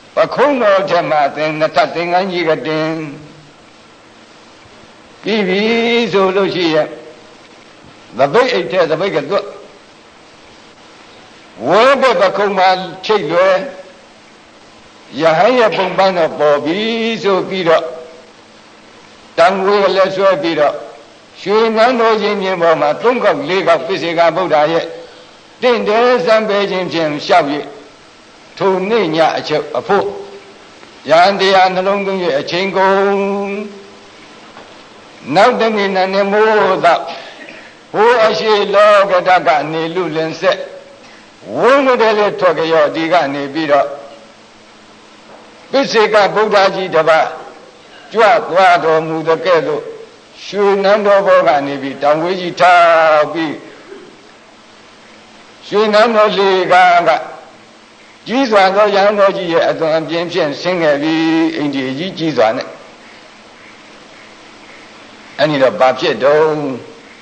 Pakuno Jamatin, Natating and Yigatin. Bibi Zulusia. The big the big good. Where Bakuma Chilwe Yahaya Bombana Bobby so beat up. Tangwe let's beat up. Showing no Indian Boma, Tunga League of Physical Buddha yet. Then there's some Beijing Jim Shawi to Ninya a foot. Yandi and the London a chingo. Now the men and the more that who I see log at Dagani Lulan said. One day talk your Digani beat up. Physical Buddha Jidaba. Juat move the Kedo. Should none of Ogani be done with it. Should none of Liga. Jesus was no young Noji at the James sing every in the Jesus. And in a Babjet dome.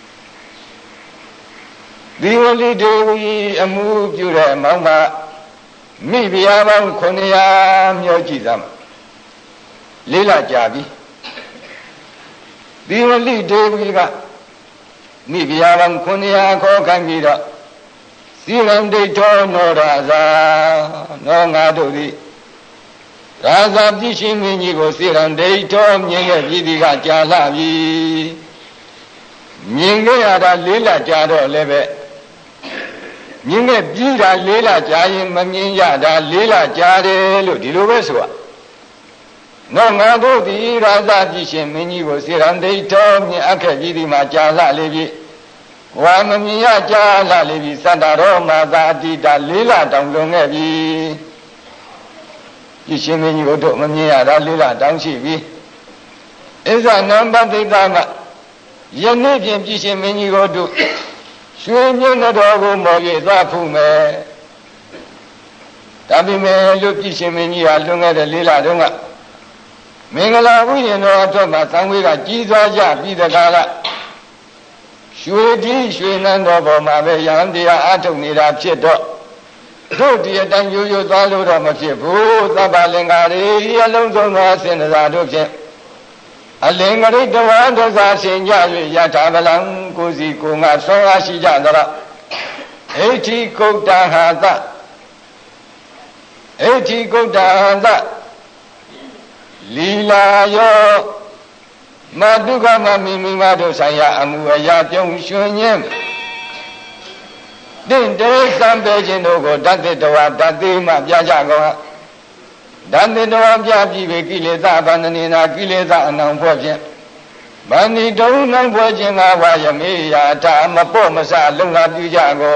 The only day we moved you there, Mama. Maybe I won't Konya Yojizam. Lila Jabi. The only day we got maybe I won't Konya Kokamida. Silam de Ton no Raza, no Nadori. Raza Dishimini go Silam de Tom Yiga Jalavi. Yinga Lila Jado Leve. Yinga Bida Lila Jayin Mamia Lila Jade Ludiluvesua. No Nado di Raza Dishimini go Silam de Tom Yakavidi Majala Levi. Wamia Jala Levi Sandaro Mazadi da Lila Donglongavi. Dishimini go to Mamia Lila Dongshivi. Is a number of the Yannick Dishimini go to Swing in the dog Moye Zapume. Tabime look Dishimini along at the Lila Dunga. Mingala, we know Thomas and we got Jesus Yabi the Gala. Shudi, Shinando, Mave, Yandia, Atomida, Cheto. Do the than you use all of them, Chifu, Zabalingari, Alonso, and the Zadoche. A lingering the wonders are saying Yatabalang, Kuzi, Kunga, Songa, Shijandra. 80 Kota Haza. 80 Kota Haza. Lila yo. Maduga Mami Mado Saya Amuaya Junction. Then there is some Beijing Ogo, Dante Doa, Dante Mabiajago. Dante Doa Biabi, Kileza, Banana, Kileza, and Unfortunate. Bani don't know watching our Wayamia, Tama Pomasa, Luna Bijago.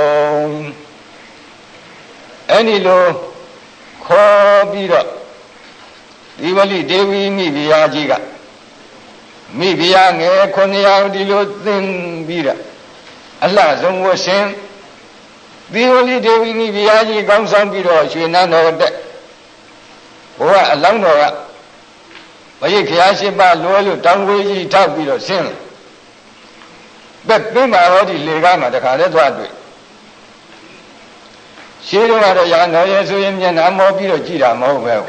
Any low call beat up. Divali Devi Mibia Jiga. Mibia, Konya, Dilo, then Bida. Allah, don't wash him. The only day we need Viaji comes on below, she not know that. Oh, a long no. But you can't say about loyal, don't wait, talk below sin. But Bima already legama, the Kaletua. She don't have a young lawyer, so I'm more below Gita more well.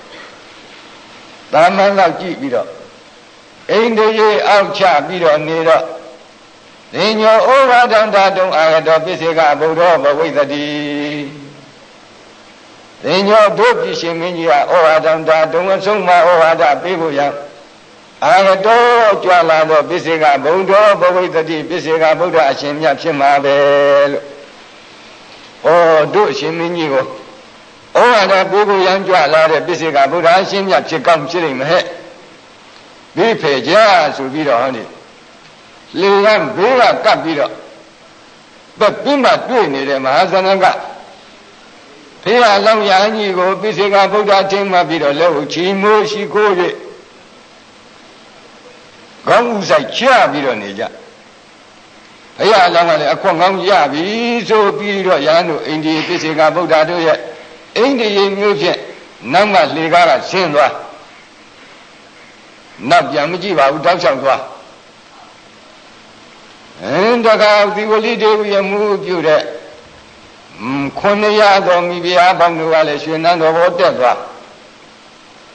That man like Gita. Ain't the year out chat below neither. Then you're over down that don't I had a physical Buddha with the D. Then you're dope Shiminia over down that don't so my over that people young. I had all Jala the physical Buddha with the D physical Buddha Shimya Shimabel. Oh, do Shiminio. Oh, and a people young Jala the physical Buddha Shimya Chikam chilling head. Be paid, yes, will be the honey. Liam Bira Capito. But Bima doing it, Mahazanaga. Pia Long Yani go Pisiga Buddha Tima Bito Level Chimo, she called it. Gongusa Chia Bito Nija. Pia Long Aquang Yabi, so Bito Yano, in the Pisiga Buddha do yet. In the music, Nama Ligara Sindra. Not Yamajiva, Udasangwa. And the only day we moved you there. Konya, Mibia, Banguala, Shunan of Odeva.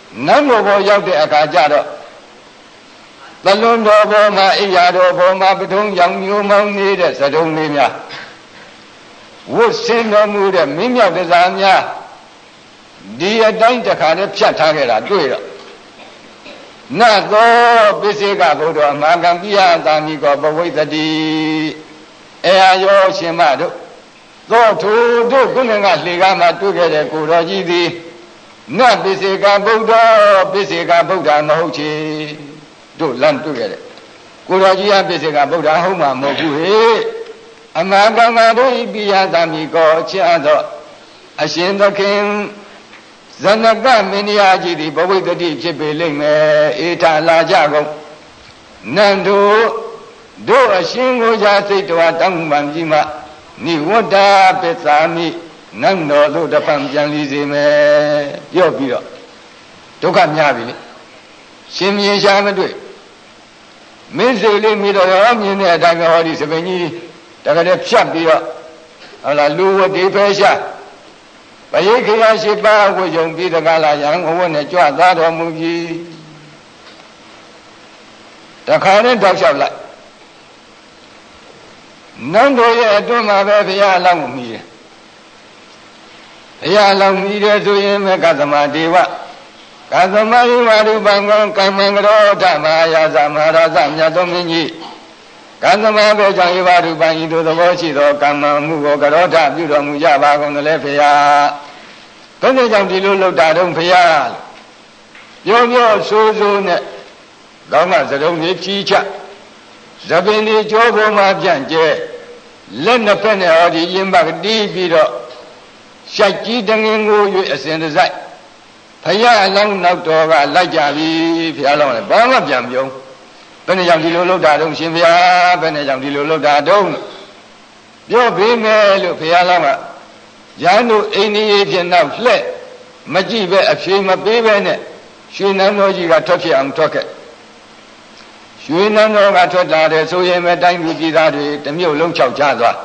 နတ်ဘောရောက်တဲ့အခါကျတော့သလွန်တော်ဘောမှာအိယာတော်ဘောမှာပထုံးရောင်မျိုးမောင်းနေတဲ့စတုံးလေးများဝတ်ဆင်းတော်မူတဲ့မင်းမြောက်တစားများဒီအတိုင်းတခါနဲ့ဖြတ်ထားခဲ့တာတွေ့တော့နတ်သောပိစေကဘုရားအမာကံပိယသာမိကောဘဝိတ္တိအေယယောရှင်မတို့သောသူတို့ကုလင်္ဂလှေကားမှာတွေ့ခဲ့တဲ့ကိုတော်ကြီးသည်နတ်ပိစေကဗုဒ္ဓပိစေကဗုဒ္ဓမဟုတ်ချေတို့လမ်းတွေ့ခဲ့တဲ့ကိုတော်ကြီးကပိစေကဗုဒ္ဓဟုတ်မှာမဟုတ်ဘူးဟေ့အမာကံမတို့ဤပိယသာမိကောချစ်အပ်သောအရှင်သခင်ဇနကမင်းရားကြီးသည်ဘဝိတ္တိဖြစ်ပေလိမ့်မယ်အေထာလာကြကုန်နန္တို့အရှင်ကိုရာစိတ်တော်တောင်းပန်ပြီးမှနိဝတ္တာပစ္စာမိနတ်တော်တို့တဖန်ပြန်လီစေမယ်ပြောပြီးတော့ဒုက္ခများပြီလေရှင်မြင်ရှာမတွေ့မင်းစိတ်လေးမိတော်ရောမြင်တဲ့အတိုင်းဟောဒီစပင်ကြီးတကယ်ဖြတ်ပြီးတော့ဟုတ်လားလူဝတိဖဲရှာပရိခေယရှိပါဝိယုံပြီးတကားလာရန်ဝတ်နဲ့ကြွသွားတော်မူပြီးတခါနဲ့တောက်လျှောက်လိုက်နန်းတော်ရဲ့အတွင်းမှာပဲဘုရားအလောင်းကိုမြည်တယ်ဘုရားအလောင်းမြည်တယ်ဆိုရင်မေကသမဒေဝကသမယဝရူပံကောကမ္မံကရောဓမဟာယာသမဟာရသမြတ်တော်မင်းကြီးကသမဘေကြောင့်ဧဝရူပံဤသို့သဘောရှိသောကမ္မမှုကိုကရောဓပြုတော်မူကြပါကုန်သလဲဘုရားဘယ်နဲ့ကြောင့်ဒီလိုလုပ်တာတော့ဘုရားပြောဆိုနဲ့ကောင်းကစရုံကြီးကြီးချသပင်ဒီကြောပေါ်မှာပြန့်ကျဲလက်နှစ်ဖက်နဲ့ဟောဒီရင်ပတ်တီးပြီးတော့ရှိုက်ကြီးတငင်ကို၍အစဉ်တစိုက်ဘုရားအလောင်းနောက်တော်ကလိုက်ကြပြီဘုရားလောင်းလည်းဘာမှပြန်ပြုံးဘယ်နဲ့ကြောင့်ဒီလိုလုပ်တာတော့ရှင်ဘုရားဘယ်နဲ့ကြောင့်ဒီလိုလုပ်တာတော့ပြောပေးမယ်လို့ဘုရားလောင်းကရန်တို့အိန္ဒိယဖြစ်နောက်လှဲ့မကြည့်ပဲအဖြေမပေးပဲနဲ့ရွှေနန်းတော်ကြီးကထွက်ဖြစ်အောင်ထွက်ခဲ့ရွှေနန်းတော်ကထွက်လာတယ်ဆိုရင်ပဲတိုင်းသူပြည်သားတွေတစ်မြို့လုံးချောက်ချသွား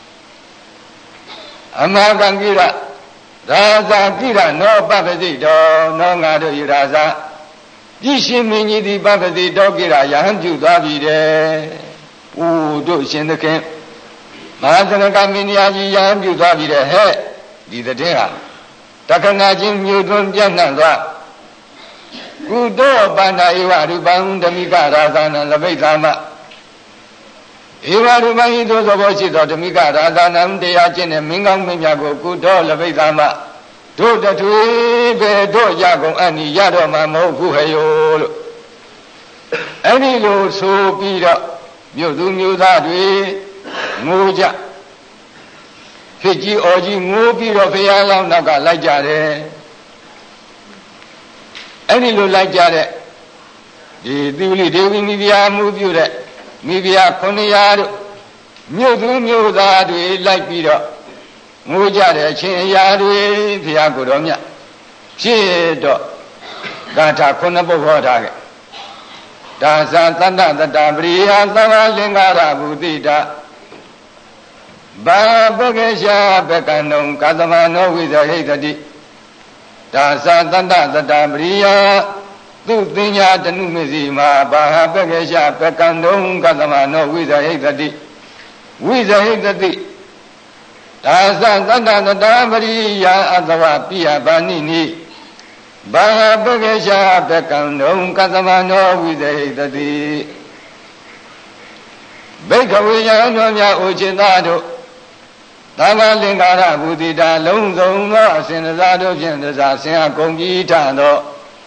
အမကံကိရရာဇာကိရနောပပ္ပစိတော်နောငါတို့ယူရာဇာပြည့်ရှင်မင်းကြီးဒီပပ္ပစိတော်ကိရယဟန်ပြုသွားပြီတဲ့။အိုးတို့ရှင်သခင်မဟာသနကမင်းကြီးယဟန်ပြုသွားပြီတဲ့ဟဲ့ဒီတဲ့ဟာတခဏချင်းမြို့သွင်းပြန့်နှံ့သွားကုတောပန္နာဧဝရူပံဓမိကရာဇာနံလပိဿာမဧဝရူပံဤသို့သောဘောရှိသောဓမိကရာဇာနံတရားကျင့်တဲ့မင်းကောင်းမင်းမြတ်ကိုကုတောလပိဿာမတို့တထွေပဲတို့ရကုန်အန်ဤရတော့မှာမဟုတ်ဘူးဟဲ့ယောလို့အဲ့ဒီလိုဆိုပြီးတော့မြို့သူမြို့သားတွေငိုကြဖြစ်ကြီးအော်ကြီးငိုပြီးတော့ဘုရားလောင်းနောက်ကလိုက်ကြတယ်အဲ့ဒီလိုလိုက်ကြတဲ့ဒီသီဝလိဒေဝီမိဖုရားမှုပြုတဲ့မိဖုရား900တို့မြို့သူမြို့သားတွေလိုက်ပြီးတော့ငိုကြတဲ့အချင်းအရာတွေဘုရားကိုယ်တော်မြတ်ဖြစ်တော့ဂါထာ9ပုဒ်ဟောထားခဲ့ဒါဇာတတ္တတတပရိယသံဃာလင်္ကာရဘူတိတာဘာပကေရှာပကံတုံကသမနောဝိဇဟိတတိဒါဇာတတ္တတတပရိယသူသင်ညာတနုမစီမှာဘာပကေရှာပကံတုံကသမနောဝိဇဟိတတိဝိဇဟိတတိဒါဇာတတ္တတတပရိယအသဝပိယဘာနိနိဘာပကေရှာပကံတုံကသမနောဝိဇဟိတတိဘိက္ခဝေယံတော်များအိုချင်သားတို့သံဃာလင်္ကာရဘူတိတာလုံးစုံသောအစဉ်စားတို့ဖြင့်တစားဆင်အကုန်ကြီးထသော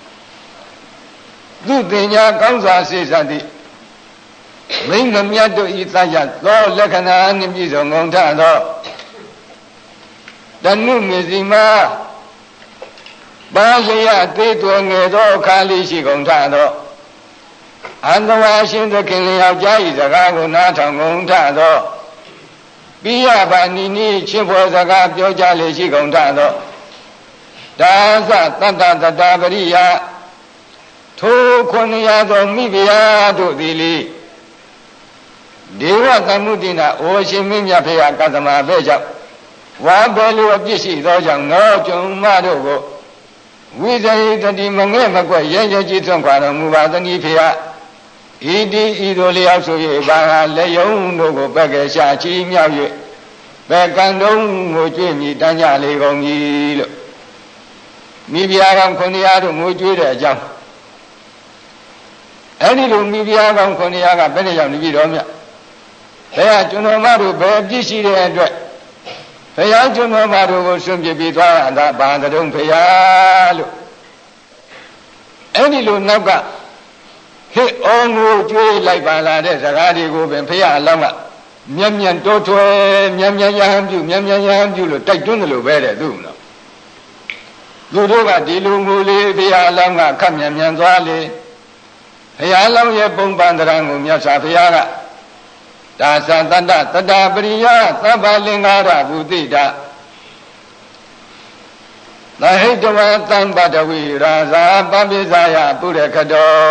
သူတင်ညာကောင်းစွာစေစသည်မိန်းမမြတ်တို့ဤသရသောလက္ခဏာနှင့်ပြည့်စုံကုန်ထသောတဏုမေစီမာပါလျာသေးသွယ်ငယ်သောအခါလေးရှိကုန်ထသောအန္တဝါရှင်သခင်လျောက်ကြားဤစကားကိုနားထောင်ကုန်ထသောပိယဘာနိနိချင်းဖွယ်စကားပြောကြလေရှိကုန်ထသောဒါသတတ္တတတပရိယထို900သောမိဖုရားတို့သည်လေဒေဝသမုဒိနာအိုရှင်မင်းမြတ်ဖရာကသမဘဲကြောင့်ဝါဘယ်လိုအပြစ်ရှိသောကြောင့်ငေါကြုံမတို့ကိုဝိဇယတတိမငဲ့မကွက်ရဲရဲကြီးသွန့်ခွာတော်မူပါသနည်းဖေယဣတိဤသို့လျောက်ဆို၍ဘာဟာလက်ယုံတို့ကိုပက်ကဲရှာချီမြောက်၍ဘက်ကံတုံးကိုကျွေးမြည်တန်းကြလေကုန်ပြီလို့မိဖုရားကောင်900တို့ငိုကြွေးတဲ့အကြောင်းအဲ့ဒီလိုမိဖုရားကောင်900ကဘယ်နဲ့ရောက်နေပြီတော့မြတ်ဘယ်ဟာကျွန်တော်မတို့ဘယ်ပြစ်ရှိတဲ့အတွက်ဘုရားကျွန်တော်မတို့ကိုဆွန့်ပစ်ပြီးသွားတာဘာတုံးဖရာလို့အဲ့ဒီလိုနောက်ကဟစ်အောင်ကိုကျွေးလိုက်ပါလာတဲ့စကားတွေကိုပင်ဖရာအလောင်းကမြတ်မြတ်တိုးထွယ်မြတ်မြတ်ရဟန်းပြုမြတ်မြတ်ရဟန်းပြုလို့တိုက်တွန်းတယ်လို့ပဲတဲ့သူ့နော်သူတို့ကဒီလိုငိုလေဖရာအလောင်းကခက်မြန်မြန်သွားလေဖရာအလောင်းရဲ့ပုံပန်တရားကိုမြတ်စွာဘုရားကဒါသတ္တတတ္တပရိယသဗ္ဗလင်္ကာရဘုတိတာသဟိတဝသံပတဝိရာဇာပပိဇာယပုရခတော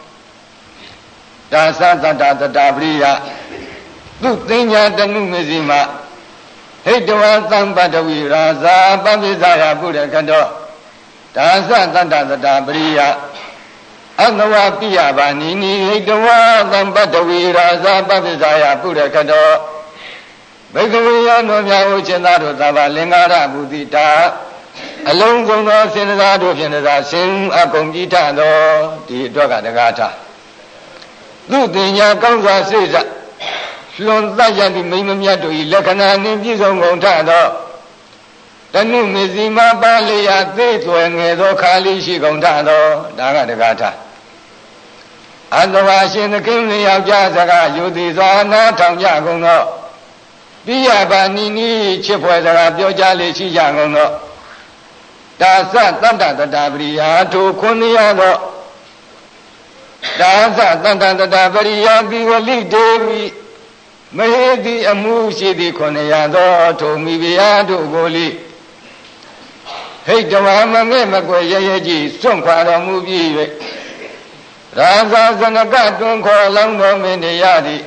ဒါသတ္တတတ္တပရိယသူသိညာတနုမစီမဟိတဝသံပတဝိရာဇာပပိဇာယပုရခတောဒါသတ္တတတ္တပရိယအနဝပိယဘာနိနိဟိတဝသံပတဝိရာဇာပပိဇာယပုရခတောဘိကဝေယနောမြတ်ဟုတ်ခြင်းသားတို့သဗ္ဗလင်္ကာရဘုတိတာအလုံးစုံသောစေတသာတို့ဖြင့်သာဆင်းအကုန်ကြည်ထသောဒီအတွက်ကတကားထားသူတင်ညာကောင်းစွာစိတ်စလွန်သတ်ရသည့်မိမမြတ်တို့၏လက္ခဏာနှင့်ပြည့်စုံကုန်ထသောတနုမေစီမပါလျာသိသွယ်ငယ်သောခါလေးရှိကုန်ထသောဒါကတကားထားအတ္တဝါရှင်သခင်လျောက်ကြစကားယုတိစွာနာထောင်ကြကုန်သောပိယဘာနိနိချစ်ဖွယ်စကားပြောကြလေရှိကြကုန်သောဒါသတတ္တတတပရိယာထို900သောဒါသတတ္တတတပရိယာပိဝလိဒေဝိမဟေတိအမှုရှိသည်900သောထိုမိဖုရားတို့ကိုလိဟိတဝါမငဲ့မကွယ်ရဲရဲကြီးစွန့်ခွာတော်မူပြီး၍ရာဇာဇနကတွင်ခေါ်လောင်းတော်မင်းတရားသည်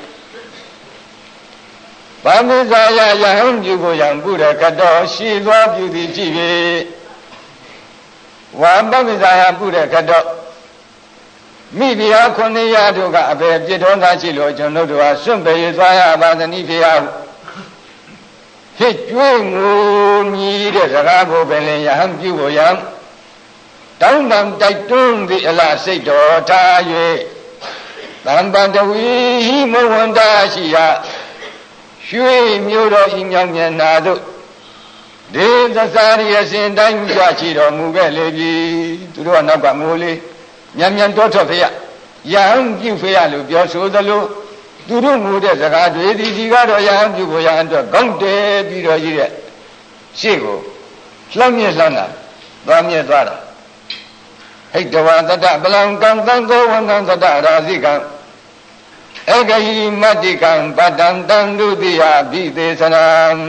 ဗာမိဇာယယဟန်ပြုကိုရံပုရကတော်ရှိသောပြုသည်ကြည့်၍ဝါဗာမိဇာယပုရကတော်မိဖုရား900တို့ကအဘယ်ပြစ်တော်သားရှိလို့ကျွန်တို့ဟာစွန့်ပယ်ရသွားရပါသနည်းဖုရားဟစ်ကျွေးငိုမြည်တဲ့စကားကိုပင်လည်းယဟန်ပြုကိုရံတောင်းတတိုက်တွန်းသည့်အလားစိတ်တော်ထား၍တံပတဝီဟိမဝန္တာရှိရာရွှေမျိုးတော်ဤမြောင်မျက်နာတို့ဒေသစာရိယစဉ်တိုင်းကြွချီတော်မူခဲ့လေပြီသူတို့ကနောက်ကငိုလေးမြန်မြန်တောထွက်ဖေရယဟန်ပြုဖေရလို့ပြောဆိုသလိုသူတို့ငိုတဲ့စကားတွေဒီကတော့ယဟန်ပြုကိုရဟန်အတွက်ကောင်းတယ်ပြီးတော့ကြီးတဲ့ရှေ့ကိုလှမ်းမြက်လှမ်းတာသွားမြက်သွားတာဟိတဝတတပလံကံသံသောဝန္တံတတရာဇိကံဧကဟိမတ္တိကံပတ္တံတံဒုတိယဘိသေသနံ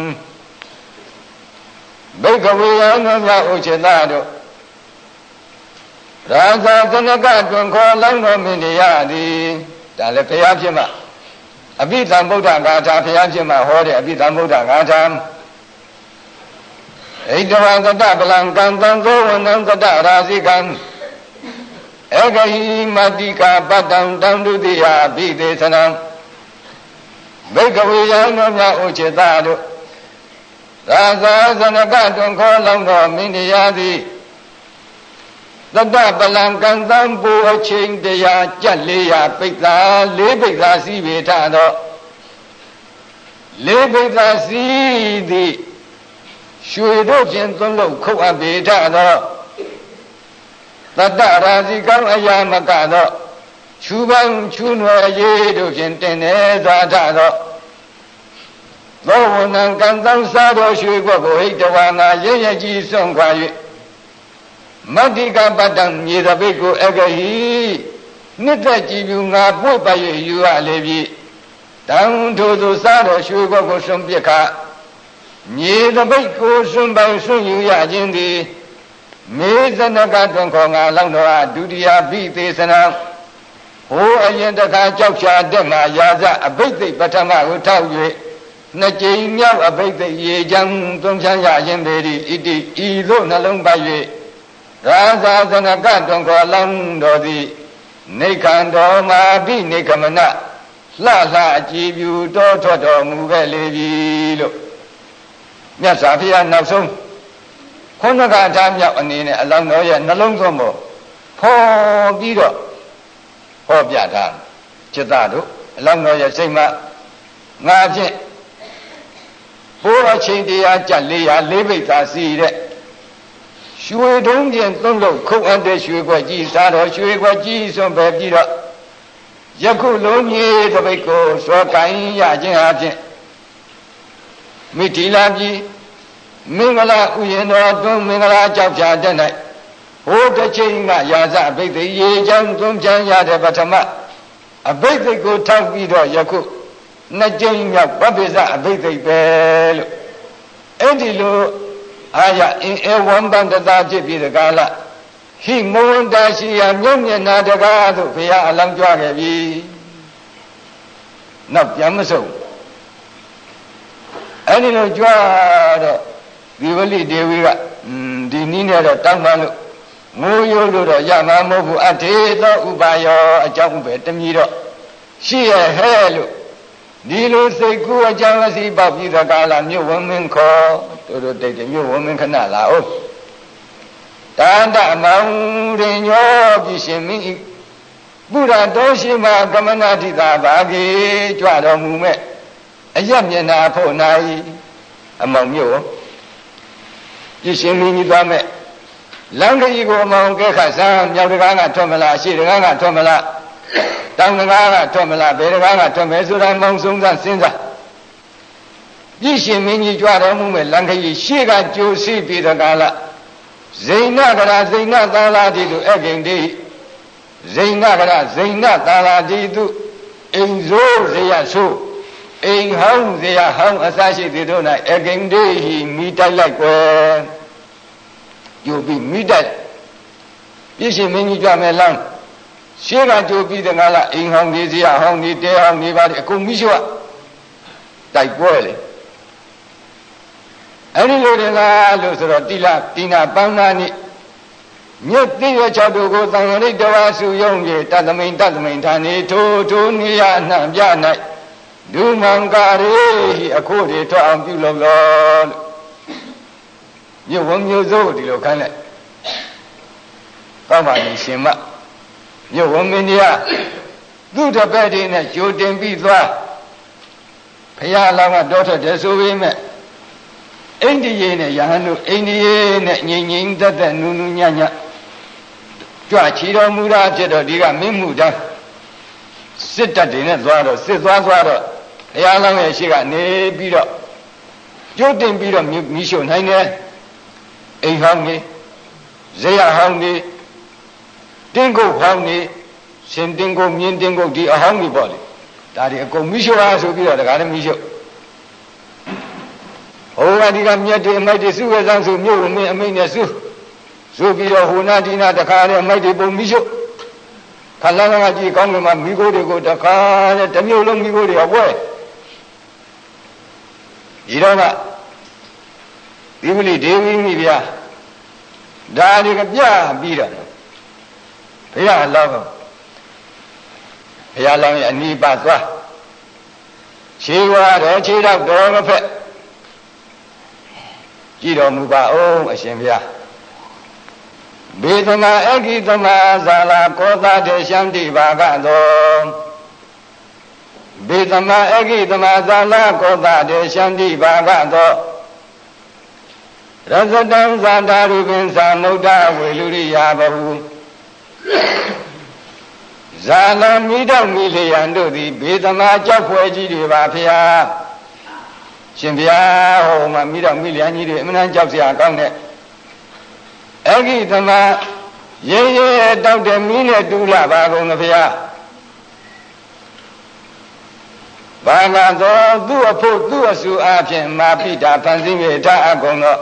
ဘိကဝေယနမြဥချေတတို့ရာဇာသနကတွင်ခေါ်လောင်းတော်မင်းတရားသည်ဒါလည်းဘုရားဖြစ်မှအဘိဓမ္ဗုဒ္ဓဂါထာဘုရားဖြစ်မှဟောတဲ့အဘိဓမ္ဗုဒ္ဓဂါထာဣတဝတတပလံကံသံသောဝန္တံတတရာဇိကံဧကဟိမတ္တိကပတ္တံတံဒုတိယဘိသေသနံဘိကဝေယနမြဥချေတတို့ရာဇာသနကတွင်ခေါ်လောင်းတော်မင်းတရားသည်တတပလံကံသံပူအချိန်တရားကြက်400ပိဿာ4ပိဿာစီပေထသော4ပိဿာစီသည်ရွှေတို့ဖြင့်သွန်းလို့ခုတ်အပ်ပေထသောတတရာဇိကံအယာမကသောချူပန်းချူနွယ်အရေးတို့ဖြင့်တင်နေစွာထသောသောဝဏံကံသံစားတော်ရွှေကွက်ကိုဟိတဝါငါရဲရဲကြီးစွန့်ခွာ၍မတ္တိကပတ္တံမြေသပိတ်ကိုအကဟိနှစ်သက်ကြည်ပြူငါပွေ့ပါ၍ယူရလေပြီတံထိုသူစားတော်ရွှေကွက်ကိုစွန့်ပစ်ခါမြေသပိတ်ကိုစွန့်ပိုင်စွန့်ယူရခြင်းသည်မေဇနကတွင်ခေါ်ငါလောင်းတော်အားဒုတိယဘိသေသနာဟိုအရင်တခါကြောက်ချာတက်မှာရာဇအဘိသိပထမကိုထောက်၍နှစ်ကြိမ်မြောက်အဘိသိရေချမ်းသွန်ချမ်းရခြင်းပေသည်ဣတိဤသို့နှလုံးပိုက်၍ရာဇာသနကတွန်ခေါ်လောင်းတော်သည်နေခံတော်မှာဘိနေကမနလှလှအကြည်ပြူတော်ထွက်တော်မူခဲ့လေပြီလို့မြတ်စွာဘုရားနောက်ဆုံးခုနကထားမြောက်အနေနဲ့အလောင်းတော်ရဲ့နှလုံးသွင်းပေါ်ဖော်ပြီးတော့ဟောပြထားจิตတို့အလောင်းတော်ရဲ့စိတ်မှာငါဖြင့်ဘိုးတော်ချင်းတရားကြ400 4ပိတ်သာစီတဲ့ရွှေတုံးပြင်သုံးလို့ခုံအပ်တဲ့ရွှေခွက်ကြီးစားတော်ရွှေခွက်ကြီးစွန့်ပဲပြီးတော့ယခုလုံးကြီးတပိတ်ကိုစောကိုင်းရခြင်းအပြင်မိတိလာပြည်မင်္ဂလာဥယျာဉ်တော်တွင်မင်္ဂလာကြောက်ဖြာတဲ့၌ဟိုတစ်ချိန်ကရာဇအဘိဓိရေချမ်းသွန်းချမ်းရတဲ့ပထမအဘိဓိကိုထောက်ပြီးတော့ယခုနှစ်ကြိမ်မြောက်ပပိစအဘိဓိပဲလို့အဲ့ဒီလိုအာရအင်းအဝံပန္တတာဖြစ်ပြီးတကားလားဟိမဝန္တာရှိယမြုံမျက်နာတကားသို့ဘုရားအလောင်းကြွခဲ့ပြီနောက်ပြန်မဆုံးအဲ့ဒီလိုကြွတော့ဒီဝလိဒေဝီကဒီနည်းနဲ့တော့တောင်းပန်လို့ငိုရိုးလို့တော့ရမှာမဟုတ်ဘူးအထေသောဥပါယောအကြောင်းပဲတမီတော့ရှိရဟဲ့လို့ဒီလိုစိတ်ကူးအကြောင်းအစီပေါက်ပြီးတကားလားမြို့ဝမင်းခေါ်တို့တိတ်တယ်မြို့ဝမင်းခဏလာအောင်တန်တမောင်ရင်ညောပြီးရှင်မင်းဘုရားတော်ရှိမှကမနာတိသာဘာကြီးကြွတော်မူမဲ့အယက်မျက်နာဖို့နိုင်အမောင်မြို့ပြည်ရှင်မင်းကြီးသွားမဲ့လမ်းကြီးကိုအမောင်ကဲခတ်ဆန်းမြောက်တကားကထွက်မလားအရှိတကားကထွက်မလားတောင်တကားကထွက်မလားဘယ်တကားကထွက်မယ်ဆိုတာမောင်ဆုံးစားစဉ်းစားပြည်ရှင်မင်းကြီးကြွတော်မူမဲ့လမ်းကြီးရှေ့ကကြိုစီးပြီးတကားလားဇိဏကရာဇိဏသာလာတိတုအဂိန်တိဇိဏကရာဇိဏသာလာတိတုအိမ်ဆိုးဇေယဆိုးအိမ်ဟောင်းဇေယဟောင်းအစရှိသည်တို့၌အဂိန်တိမိတိုက်လိုက်ကွယ်ကြိုပြီးမိတိုက်ပြည်ရှင်မင်းကြီးကြွမယ်လမ်းရှေ့ကကြိုပြီးတကားလားအိမ်ဟောင်းဒီဇေယဟောင်းဒီတဲဟောင်းဒီပါအကုန်မိရှို့တိုက်ပွဲလေအဲ့ဒီလိုတကားလို့ဆိုတော့တိနာပန်းနာနိမြတ်တိရ6တို့ကိုသံဃာရိတဝါစုယုံပြေတသမိန်ဌာနေထိုနေရနှံပြ၌ဒုမံကာရေအခုတွေထွက်အောင်ပြုလုပ်လို့မြို့ဝမျိုးစိုးဒီလိုခိုင်းလိုက်ကောင်းပါပြီရှင်မမြို့ဝမင်းကြီးကသူ့တပည့်တွေနဲ့ကြိုတင်ပြီးသွားဘုရားလောင်းကတောထွက်တယ်ဆိုပေမဲ့အိန္ဒိယနဲ့ယဟန်တို့အိန္ဒိယနဲ့ငြိမ်ငြိမ်သက်သက်နူးနူးညံ့ညံ့ကြွချီတော်မူတာဖြစ်တော့ဒီကမင်းမှုတန်းစစ်တပ်တွေနဲ့သွားတော့စစ်သွားတော့ဘုရားလောင်းရဲ့ရှိကနေပြီးတော့ကြိုတင်ပြီးတော့မိရှုနိုင်တယ်အိမ်ဟောင်းကြီးဇေယဟောင်းကြီးတင်းကုတ်ဟောင်းကြီးရှင်တင်းကုတ်မြင်းတင်းကုတ်ဒီအဟောင်းကြီးပေါ့လေဒါတွေအကုန်မိရှုအားဆိုပြီးတော့ဒါကလည်းမိရှုဟိုကဒီကမြတ်တွေအမိုက်တွေစုဝဲစမ်းစုမြို့ဝင်အမိတ်နဲ့စုပြီးတော့ဟိုနာဒီနာတခါနဲ့အမိုက်တွေပုံမိရှုခလန်းကကြည့်ကောင်းကင်မှာမိခိုးတွေကိုတခါနဲ့တစ်မြို့လုံးမိခိုးတွေအပွဲဒီတော့ကဒီဝလိဒေဝီမိဗျာဒါတွေကပြပြီးတော့ဘုရားလောင်းရဲ့အနိပါသွားခြေဝါတော်ခြေတော့တော်မဖက်ကြည်တော်မူပါအောင်အရှင်ဘုရားဘေသမအဂိသမဇာလာကောသတေရှံတိဘာကသောဘေသမအဂိသမဇာလာကောသတေရှံတိဘာကသောရဇတံဇာတာရုပင်သာမုဒ္ဒဝေလူရိယာဘဟုဇာလမိတော်မိလျံတို့သည်ဘေသမကြောက်ဖွယ်ကြီးတွေပါဖျားရှင်ဘုရားဟောမှာမိတော်မိလျံကြီးတွေအမှန်ကြောက်စရာကောင်းတဲ့အဂိသမရဲတောက်တဲ့မီးနဲ့တူလာပါကုန်ဘုရားဘာကသောသူ့အဖို့သူ့အဆူအားဖြင့်မာပိတာဖန်ဆင်းရထားအကုန်တော့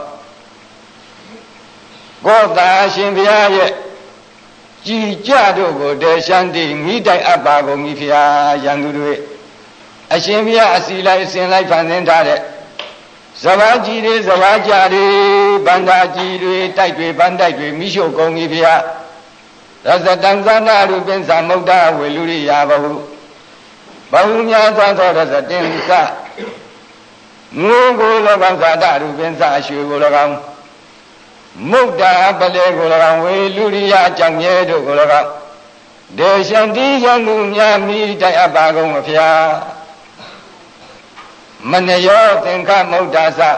ကိုယ်သာရှင်ဘုရားရဲ့ကြည်ကြတို့ကိုတေရှံတိမိတိုင်အပ်ပါကုန်ပြီဖျားရန်သူတွေအရှင်ဘုရားအစီလိုက်အစဉ်လိုက်ဖန်ဆင်းထားတဲ့ Savaji de Savajari, Bandaji, Taipei, Bandai, Misho Gongivia, Rasa Tanzana, Rubin Samoda, Wiluri Yabahu, Bahunya Rasa Tensa, Mugo Lavazada, Rubin Sashu Gularam, Mukta Bale Gularam, Wiluria Jamiedo Gularam, Deshanti Yamunya Mita Abagong of Ya. Manayo Tinka Modasa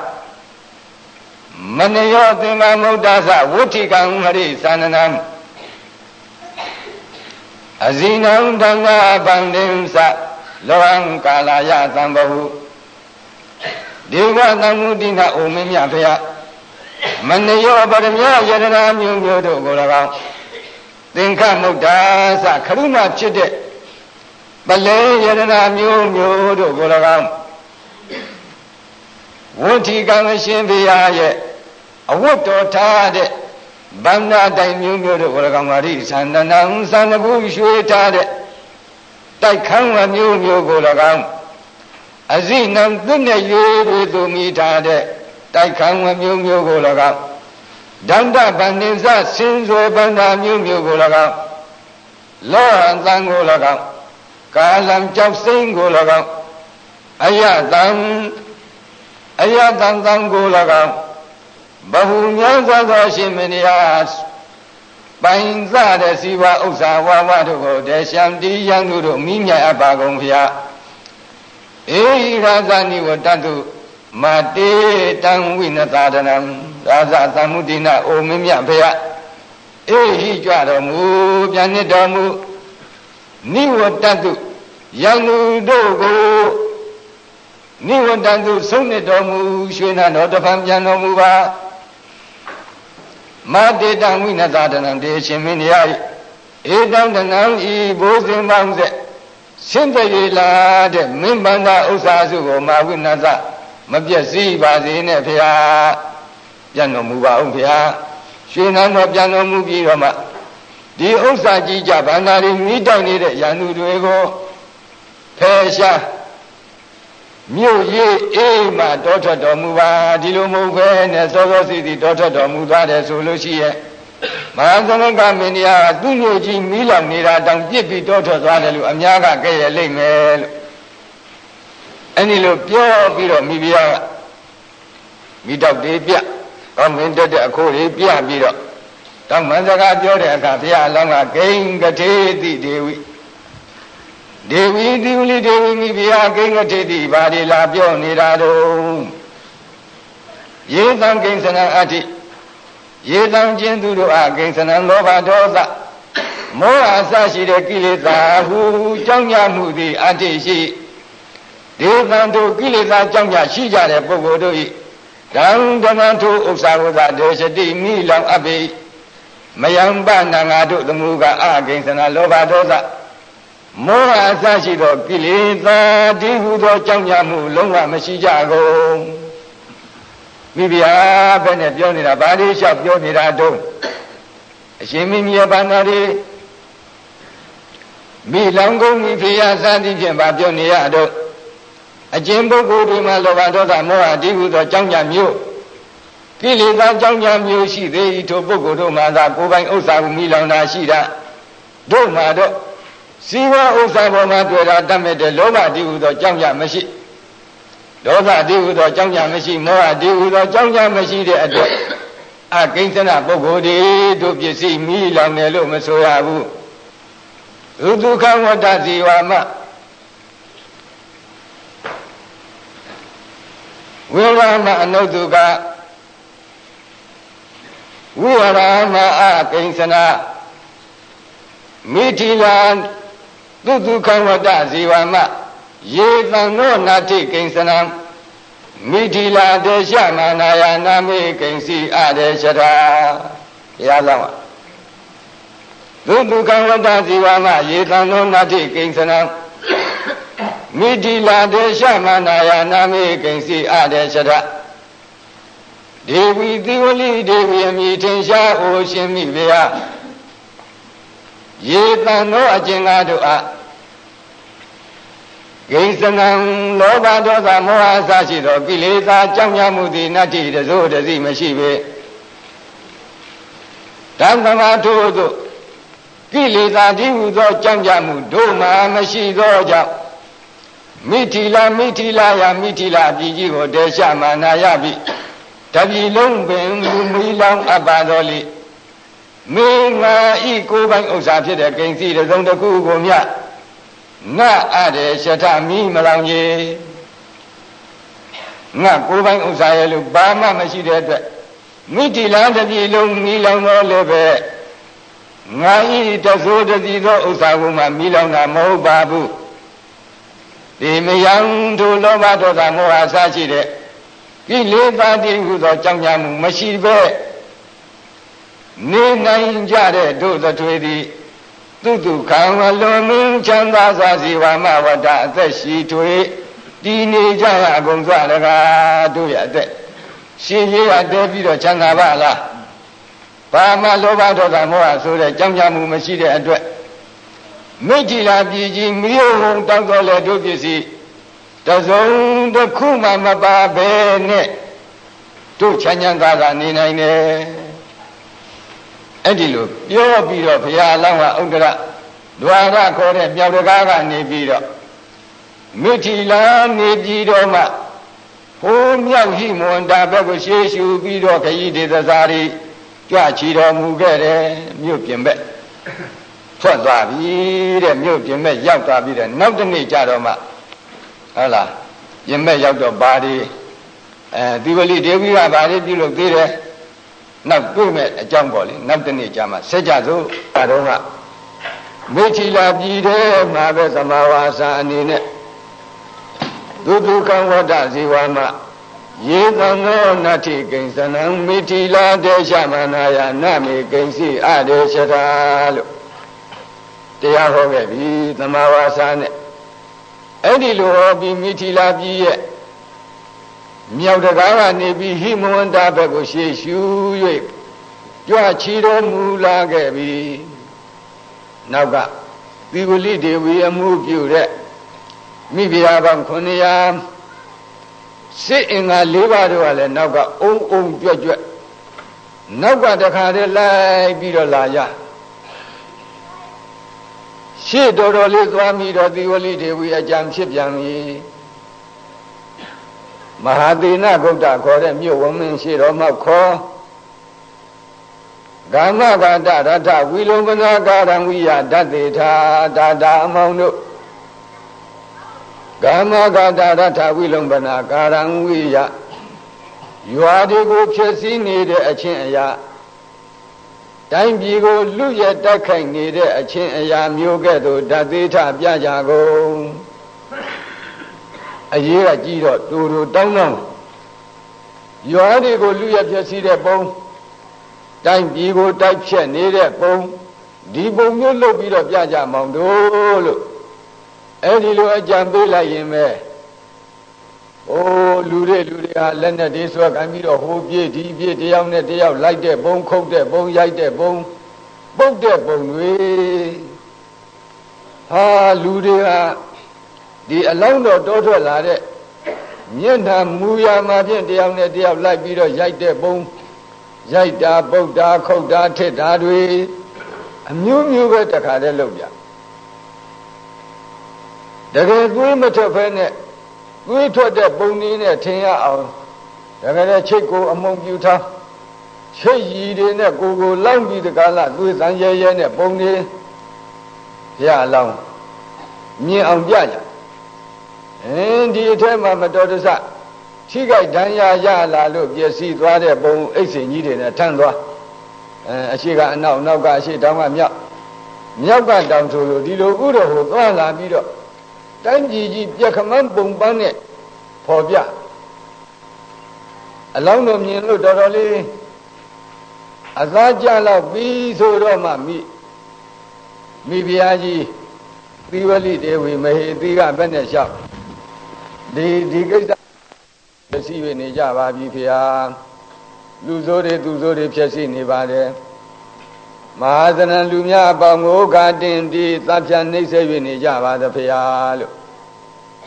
Manayo Tinka Modasa Wutikang Hari Sananam Azinam Danga Bandimsa Loang Kalaya Zambahu Deva Namudina Umimya Pia Manayo Badamya Yadana Myodo Golaga Tinka Modasa Karuna Chide Bale Yadana Myodo Golaga Wuti Gamashin Biaye, a water tade, Banda Daimyo to Golagamari, Sandanam, Sanabu Shuetade, Daikanga Myo Golagam, Azinam Dune Yudu Mitade, Daikanga Myo Golagam, Danda Bandinza, Sinzo Banda Myo Golagam, Loran Zangolagam, Kalam Japsing Golagam, Ayadam. Ayatan Gulaga Bahunya Shiminias Bainza de Siva Usawa Watugo de Shamdi Yanuru Minya Abagongya E Razani Watatu Mate Tang Winatadanam Raza Samudina O Mimya Pea E Hijamu Pianidamu Niwatatu Yanu Dogo Niwadandu Sunidomu Shuna Notapam Yanomuba Made Damina Zadanam de Shiminia Edam the Nam E Bozim Bangze Simpayla de Mimbanda Usazu Mawinaza Mabjasi Bazine Pia Yanomuba Umpia Shuna no Yanomubi Roma the Usaji Jabanari Midani Yanu Duego Pesha Mew ye, my daughter Domuva, Dilomo, and Sogo City, daughter Domuva, the Solucia. Manzanaga Minia, Dunuji, Milan, Mira, Dang Pipi, daughter Zanalu, Amiaga, Gay, Limel. Any look pure Biro, Mibia. Without the Pia, come into the Akori, Pia Biro. Dang Manzaga, Joda, Pia, Langa, Gang, Gate, Dewi. Dewi Duli Dewi Mibia King of Teddy, Badi Labio Nirado Yedan Kingsana Ati Yedan Jenduru Kingsana Lova Doza Moa Sashi de Kilisa, who Janga Mudi Ati Shi Devan to Kilisa Janga Shija de Bogodoi Down Damanto Usawa Deshadi Milan Abbey Mayamba Nangado the Muga Kingsana Lova Doza Moa Sashido, Kilisa, Dihudo, Jangamu, Longa, Mashijago. Mibia, Benediona, Badi, Shop, Yonirado. Shimimia Banari Milango, Mifia, Sandi, Jambadioniado. A Jimbo Gudima, Lovadosa, Moa, Dihudo, Jangamu. Kilisa, Jangamu, she, they to Bogodo, Mada, Boban Osa, Milana, Shida. Domado. Siva Usaboma Dura Damede Loma Diudo Janga Mashi Loba Diudo Janga Mashi Moa Diudo Janga Mashi de Ado Akinsana Bogodi Dupisi Milan Nelo Masoyabu Uduka Wadazi Wama Wirama Anoduka Wirama Akinsana Mitilan Dudukan Wadazi Wama Yevan no Nati Kinsanam Midila de Shamanaya Nami Kinsi Ade Shada Yalawa Dudukan Wadazi Wama Yevan no Nati Kinsanam Midila de Shamanaya Nami Kinsi Ade Shada Devi Diwali Devi Meeting Sha Ocean Mivia Yevan no Ajingado ကိစ္စနံလောဘဒေါသမောဟအစရှိသောကိလေသာကြောင့်ရမှုသည်နတ္တိတစိုးတစီမရှိပေဓမ္မမထို့သို့ကိလေသာတိဟုသောကြောင့်ကြမှုတို့မှမရှိသောကြောင့်မိထီလာယမိထီလာပြည်ကြီးကိုတေရှမာနာယပြီတပြည်လုံးပင်လူမီလောင်အပ်ပါတော်လိမင်းငါဤကိုယ်ပိုင်ဥစ္စာဖြစ်တဲ့ကိဉ္စီတစ်စုံတစ်ခုကိုမြငါအပ်တဲ့ရှထမီမလောင်ကြီးငါကိုယ်ပိုင်ဥစ္စာရဲ့လို့ဘာမှမရှိတဲ့အတွက်မိထီလာတပြည်လုံးမီလောင်တော်လည်းပဲငါဤတဆိုးတစီသောဥစ္စာကိုမှမီလောင်တာမဟုတ်ပါဘူးဒီမယံတို့လောဘဒေါသမောဟအစရှိတဲ့ကိလေသာတိဟုသောကြောင့်ကြမှုမရှိပဲနေနိုင်ကြတဲ့တို့သထွေသည်သူတုခံဝလွန်မင်းချမ်းသာစွာစီဝါမဝတ္တအသက်ရှိထွေတည်နေကြရအကုန်စွာတကားတို့ရအသက်ရှင်ရရတဲပြီးတော့ချမ်းသာပါလားဘာမှလောဘဒေါသမောဟဆိုတဲ့ကြောင့်ကြမှုမရှိတဲ့အတွက်မိထီလာပြည်ကြီးမြို့ဟုံတောက်တော်လေတို့ပစ္စည်းတစုံတစ်ခုမှမပါဘဲနဲ့တို့ချမ်းချမ်းသာသာနေနိုင်တယ်အဲ့ဒီလိုပြောပြီးတော့ဘုရားအလောင်းကဥက္ကရဒွါရခေါ်တဲ့မြောက်တကားကနေပြီးတော့မိထီလာနေပြီးတော့မှဟိုးမြောက်ဟိမဝန္တာဘက်ကိုရှေးရှုပြီးတော့ခရီးဒေသစာရီကြွချီတော်မူခဲ့တယ်မြို့ပြင်ဘက်ထွက်သွားပြီတဲ့မြို့ပြင်မဲ့ရောက်သွားပြီတဲ့နောက်တစ်နေ့ကျတော့မှဟုတ်လားပြင်မဲ့ရောက်တော့ဘာဒီသီဝလိဒေဝီကဘာဒီပြုလုပ်သေးတယ်နောက်တွေ့မဲ့အကြောင်းပေါ့လေနောက်တစ်နေ့ကျမှဆက်ကြစို့အဲတော့ကမိထီလာပြည်တဲ့မှာပဲသမာဝါစာအနေနဲ့ဒုဒုကံဝတ္တဇီဝမယေသံသောနတ္ထိကိဉ္စနံမိထီလာတေရှမနာယနမေကိဉ္စီအဒေရှတာလို့တရားဟောခဲ့ပြီသမာဝါစာနဲ့အဲ့ဒီလိုဟောပြီးမိထီလာပြည်ရဲ့မြောက်တကားကနေပြီးဟိမဝန္တာဘက်ကိုရှေ့ရှု၍ကြွချီတော်မူလာခဲ့ပြီနောက်ကသီဝလိဒေဝီအမှုပြုတဲ့မိဖုရားပေါင်း900စစ်အင်္ဂါ၄ပါးတို့ကလည်းနောက်ကအုံအုံကြွက်ကြွက်နောက်ကတခါတည်းလိုက်ပြီးတော့လာရရှေ့တော်တော်လေးသွားပြီးတော့သီဝလိဒေဝီအကြံဖြစ်ပြန်ပြီမဟာသေနဂုတ်တခေါ်တဲ့မြို့ဝမင်းရှေ့တော်မှခေါ်ဂမ္မဂတရထဝီလုံပနာကာရံဝိယဓတ္တေထာတာတာအမောင်တို့ဂမ္မဂတရထဝီလုံပနာကာရံဝိယရွာတွေကိုဖြစ်စည်းနေတဲ့အချင်းအရာတိုင်းပြည်ကိုလူရတိုက်ခိုက်နေတဲ့အချင်းအရာမျိုးကဲ့သို့ဓာတ်သေးထပြကြကုန်အရေးကကြီးတော့တူတူတောင်းတောင်းရွာတွေကိုလူရဖြစ်စည်းတဲ့ပုံတိုင်းပြည်ကိုတိုက်ဖြတ်နေတဲ့ပုံဒီပုံမျိုးလုပ်ပြီးတော့ပြကြမောင်တို့လို့အဲ့ဒီလိုအကြံပေးလိုက်ရင်ပဲအိုးလူတွေကလက်နဲ့တွေဆွဲခံပြီးတော့ဟိုပြေးဒီပြေးတယောက်နဲ့တယောက်လိုက်တဲ့ဘုံခုတ်တဲ့ဘုံရိုက်တဲ့ဘုံပုတ်တဲ့ဘုံတွေဟာလူတွေကဒီအလောင်းတော်တောထွက်လာတဲ့မျက်နှာမူရမှာဖြင့်တယောက်နဲ့တယောက်လိုက်ပြီးတော့ရိုက်တဲ့ဘုံရိုက်တာပုတ်တာခုတ်တာထစ်တာတွေအမျိုးမျိုးပဲတခါတည်းလုပ်ကြတကယ်သွေးမထွက်ဖဲနဲ့သွေးထွက်တဲ့ပုံနည်းနဲ့ထင်ရအောင်တကယ်ချိတ်ကိုအမုံပြူထားချိတ်ရည်တွေနဲ့ကိုလောင်းပြီးတကားလားသွေးစံရဲရဲနဲ့ပုံနေရလောင်းမြင်အောင်ပြကြဒီအထက်မှာမတော်တဆထိခိုက်ဒဏ်ရာရလာလို့ပျက်စီးသွားတဲ့ပုံအိတ်စင်ကြီးတွေနဲ့ထမ်းသွားအရှိကအနောက်နောက်ကအရှိတောင်ကမြောက်ကတောင်ဆိုလို့ဒီလိုဥတော်ဟိုသွားလာပြီးတော့တိုင်းပြည်ကြီးပြက်ခမန်းပုံပန်းနဲ့ဖော်ပြအလောင်းတော်မြင်လို့တော်တော်လေးအသားကြလောက်ပြီးဆိုတော့မှမိဖုရားကြီးသီဝလိဒေဝီမဟေသီကဘက်နဲ့လျှောက်ဒီကိစ္စဖြစ်စီနေကြပါပြီဖုရားလူဆိုးတွေသူဆိုးတွေဖြစ်စီနေပါတယ်မဟာသနလူများအပေါင်းကိုခါတင်ဒီသတ်ဖြတ်နှိမ့်ဆက်၍နေကြပါသဖုရားလို့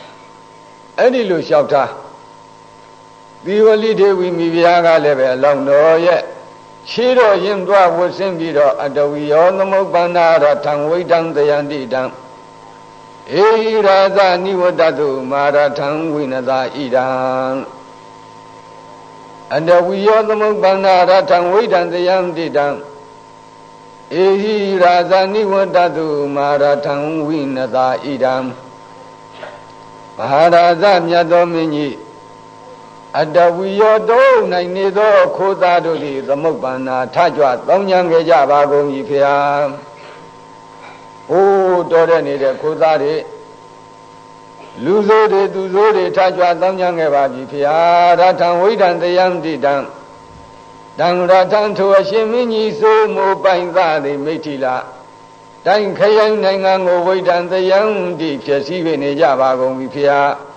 အဲ့ဒီလိုလျှောက်ထားသီဝလိဒေဝီမိဖုရားကလည်းပဲအလောင်းတော်ရဲ့ခြေတော်ရင်သွားဝတ်ဆင်းပြီးတော့အတဝီယောသမုပ္ပန္နာရထံဝိတံတယန္တိတံဧဟိရာဇနိဝတ္တတုမာရထံဝိနသာဣဒံအတဝီယောသမုပ္ပန္နာရထံဝိတံတယန္တိတံဧဟိရာဇနိဝတ္တတုမာရထံဝိနသာဣဒံမဟာရာဇမြတ်သောမင်းကြီးအတဝီယောတို့၌နေသောခိုးသားတို့သည်သမုပ္ပန္နာထကြွတောင်းကြံခဲ့ကြပါကုန်၏ဖေဟာ။အိုးတော်တဲ့နေတဲ့ခိုးသားတွေလူဆိုးတွေသူဆိုးတွေထကြွတောင်းကြံခဲ့ပါပြီဖေဟာ။ရထံဝိဒံတယံတိတံတံရထံထိုအရှင်မင်းကြီးစိုးမိုးပိုင်သားသည်မိဋ္ဌိလာတိုင်းခရိုင်နိုင်ငံကိုဝိဒံတယံတိဖြစ်စည်းနေကြပါကုန်ပြီဖေဟာ။